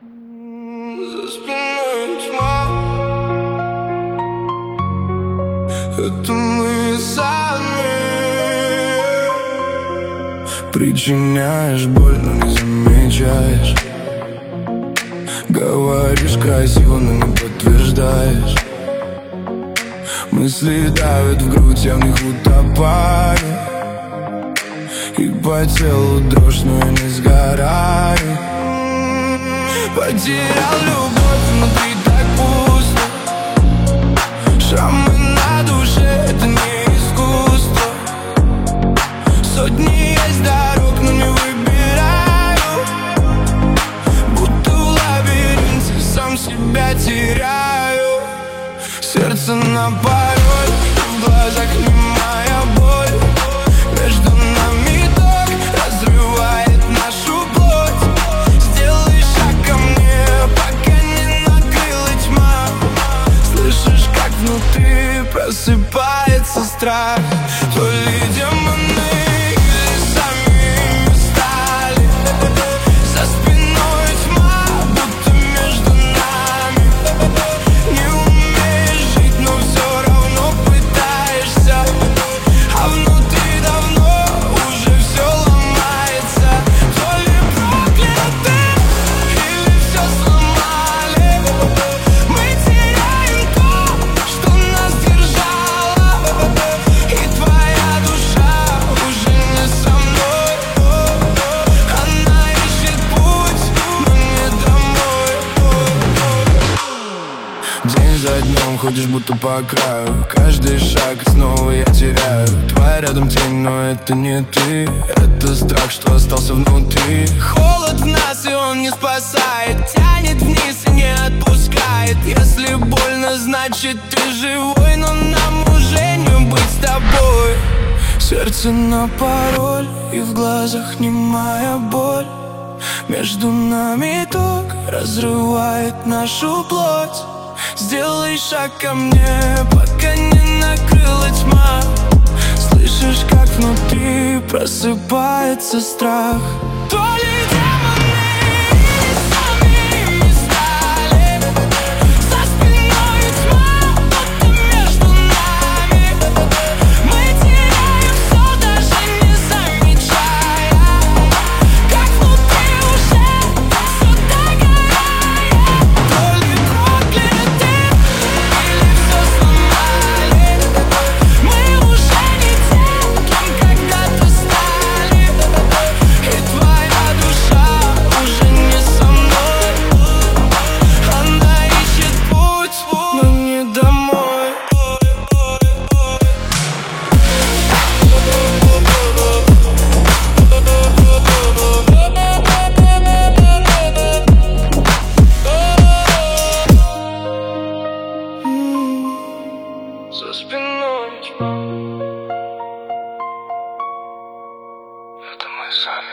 За спиной тьма, это мы сами. Причиняешь боль, но не замечаешь. Говоришь красиво, но не подтверждаешь. Мысли давят в грудь, я в них утопаю. И по телу дрожь, но я не сгораю. Потерял любовь, внутри так пусто. Шрамы на душе, это не искусство. Сотни есть дорог, но не выбираю. Будто в лабиринте сам себя теряю. Сердце на пароль, в глазах немая боль. Между нами ток разрывает нашу плоть. Сделай шаг ко мне, пока не накрыла тьма. Слышишь, как внутри просыпается страх. То ли демоны, или сами ими стали. За спиной тьма, будто между нами. Не умеешь жить, но все равно пытаешься. А внутри давно уже все ломается. То ли прокляты, или все сломали. Мы теряем то, что нас держало. И твоя душа уже не со мной. Она ищет путь, но не домой. День за днем ходишь будто по краю. Каждый шаг и снова я теряю. Твоя рядом тень, но это не ты. Это страх, что остался внутри. Холод в нас, и он не спасает. Тянет вниз и не отпускает. Если больно, значит ты живой. Но нам уже не быть с тобой. Сердце на пароль, и в глазах немая боль. Между нами ток разрывает нашу плоть. Сделай шаг ко мне, пока не накрыла тьма. Слышишь, как внутри просыпается страх. То ли демоны, или сами ими стали. За спиной тьма, будто между нами. Мы теряем все, даже не замечая. Как внутри уже все догорает. То ли прокляты, или все сломали. Мы уже не те, кем когда-то стали. И твоя душа уже не со мной. Она ищет путь, но не домой. За спиной тьма. Это мы сами.